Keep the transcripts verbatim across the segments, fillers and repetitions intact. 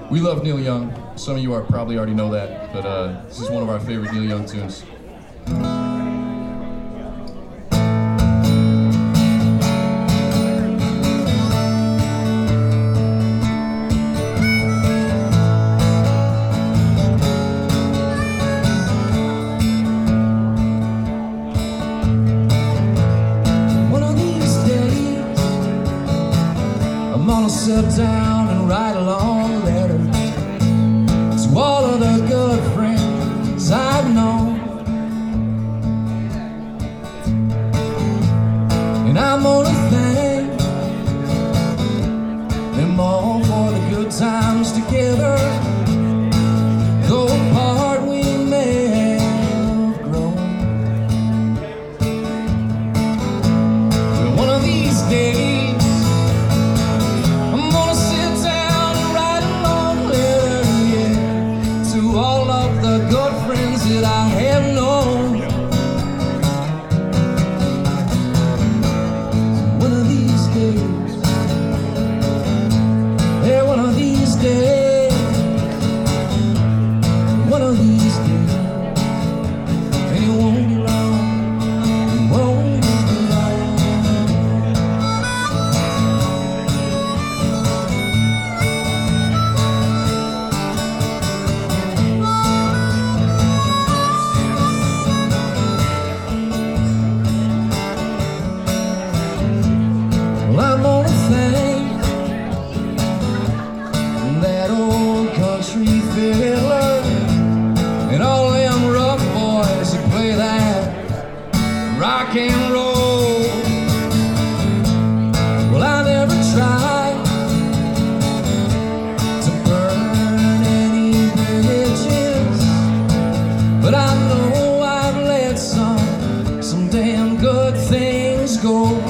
We love Neil Young. Some of you are probably already know that, but uh, this is one of our favorite Neil Young tunes. I'm gonna sit down and write a long letter to all of the good friends I've known, and I'm gonna thank them all for the good times together, though apart we may have grown. But one of these days that I have known, one of these days, yeah, one of these days, one of these days, and it won't be long, it won't be I'm gonna thank that old country fiddler and all them rough boys who play that rock and roll. Well, I never tried to burn any bridges, but I know I've let some, some damn good things go.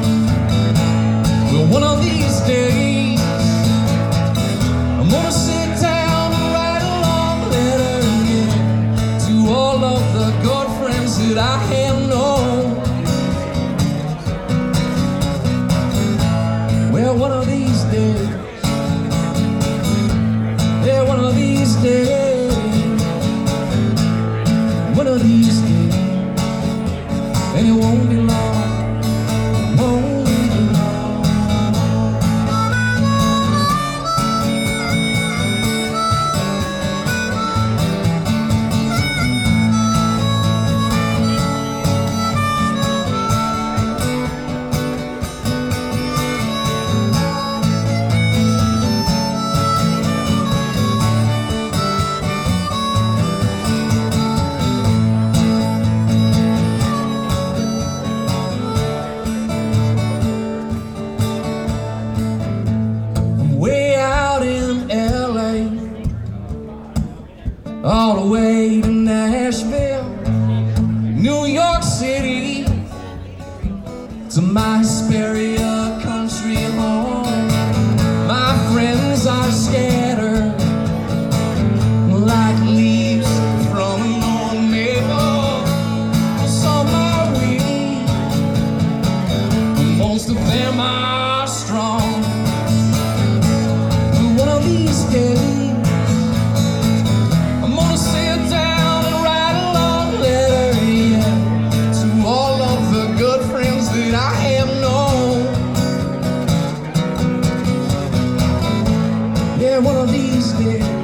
One of these days, I'm gonna sit down and write a long letter, yeah, to all of the good friends that I have known. Well, one of these days, yeah, one of these days, one of these days, and it won't be long, it won't. All the way to Nashville, New York City, to my Hesperia country home. My friends are scattered like leaves from an old maple. Some are weak, but most of them are strong. But one of these days, I have known, yeah, one of these days.